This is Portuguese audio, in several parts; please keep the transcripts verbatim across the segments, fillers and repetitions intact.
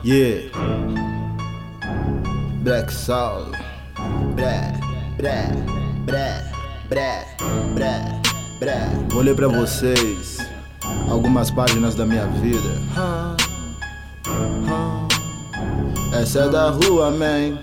Yeah. Black Soul. Bré, bré, bré, bré, bré, bré. Vou ler pra vocês algumas páginas da minha vida. Essa é da rua, man.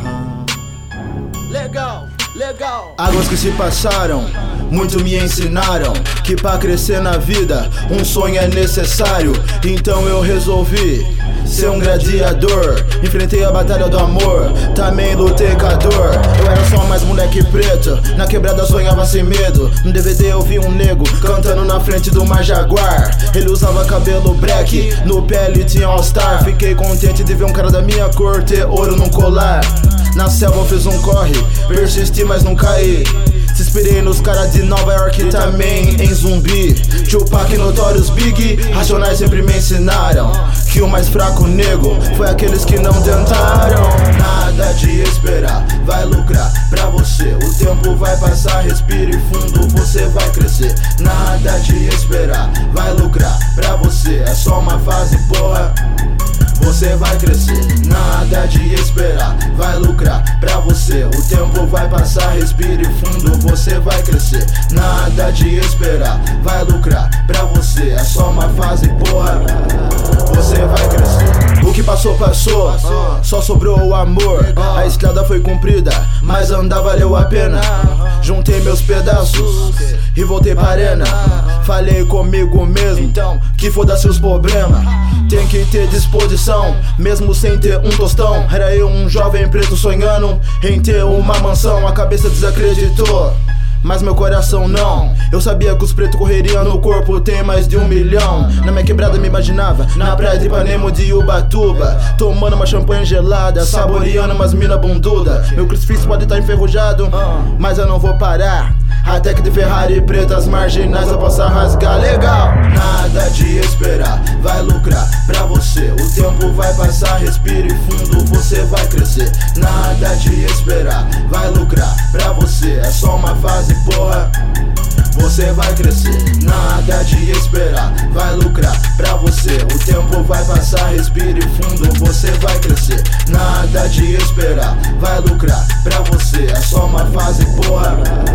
Legal, legal. Águas que se passaram, muito me ensinaram que pra crescer na vida um sonho é necessário. Então eu resolvi ser um gladiador. Enfrentei a batalha do amor, também lutei com a dor. Eu era só mais moleque preto, na quebrada sonhava sem medo. No D V D eu vi um nego cantando na frente de uma Jaguar. Ele usava cabelo black, no pé ele tinha All Star. Fiquei contente de ver um cara da minha cor ter ouro num colar. Na selva eu fiz um corre, persisti mas não caí. Se inspirei nos caras de Nova York e também em Zumbi. Tupac, Notorious Big, Racionais sempre me ensinaram que o mais fraco nego foi aqueles que não tentaram. Nada de esperar, vai lucrar pra você. O tempo vai passar, respire fundo, você vai crescer. Nada de esperar, vai lucrar pra você. É só uma fase, porra, você vai crescer. Nada de esperar, vai lucrar pra você. O tempo vai passar, respire fundo, você vai crescer. Nada de esperar, vai lucrar pra você. É só uma fase, porra, você vai crescer. O que passou, passou, só sobrou o amor. A estrada foi cumprida, mas andar valeu a pena. Juntei meus pedaços e voltei pra arena. Falei comigo mesmo, então que foda-se os problemas. Tem que ter disposição, mesmo sem ter um tostão. Era eu um jovem preto sonhando em ter uma mansão. A cabeça desacreditou, mas meu coração não. Eu sabia que os pretos correriam no corpo, tem mais de um milhão. Na minha quebrada me imaginava na praia de Ipanema de Ubatuba, tomando uma champanhe gelada, saboreando umas mina bunduda. Meu crucifixo pode estar enferrujado, mas eu não vou parar até que de Ferrari pretas marginais eu possa rasgar. Legal. Nada de esperar, vai lucrar pra você. O tempo vai passar, respire fundo, você vai crescer. Nada de esperar, vai lucrar pra você. É só uma fase, porra, você vai crescer. Nada de esperar, vai lucrar pra você. O tempo vai passar, respire fundo, você vai crescer. Nada de esperar, vai lucrar pra você. É só uma fase, porra,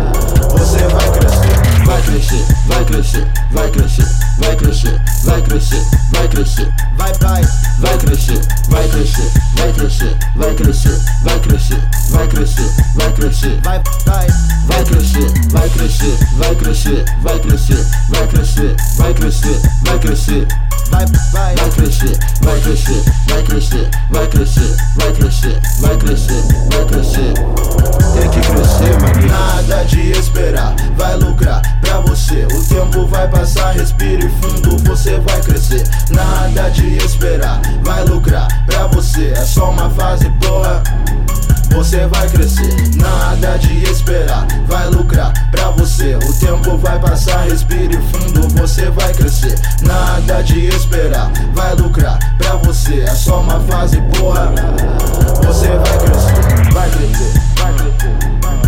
você vai crescer. Vai crescer, vai crescer, vai crescer, vai crescer, vai crescer, vai crescer. Vai, vai, vai crescer, vai crescer, vai crescer, vai crescer, vai crescer, vai crescer, vai crescer. Vai, vai, vai crescer, vai crescer, vai crescer, vai crescer, vai crescer, vai crescer, vai crescer. Vai, vai, vai crescer, vai crescer, vai crescer, vai crescer, vai crescer, vai crescer, vai crescer. Tem que crescer, mano. Nada de esperar, vai lucrar pra você. O tempo vai passar, respire fundo, você vai crescer. Nada de esperar, vai lucrar pra você. É só uma fase, porra, você vai crescer. Nada de esperar, vai lucrar pra você. O tempo vai passar, respire fundo, você vai crescer. Nada de esperar, vai lucrar pra você. É só uma fase, porra, você vai crescer. Vai crescer, vai crescer, vai crescer.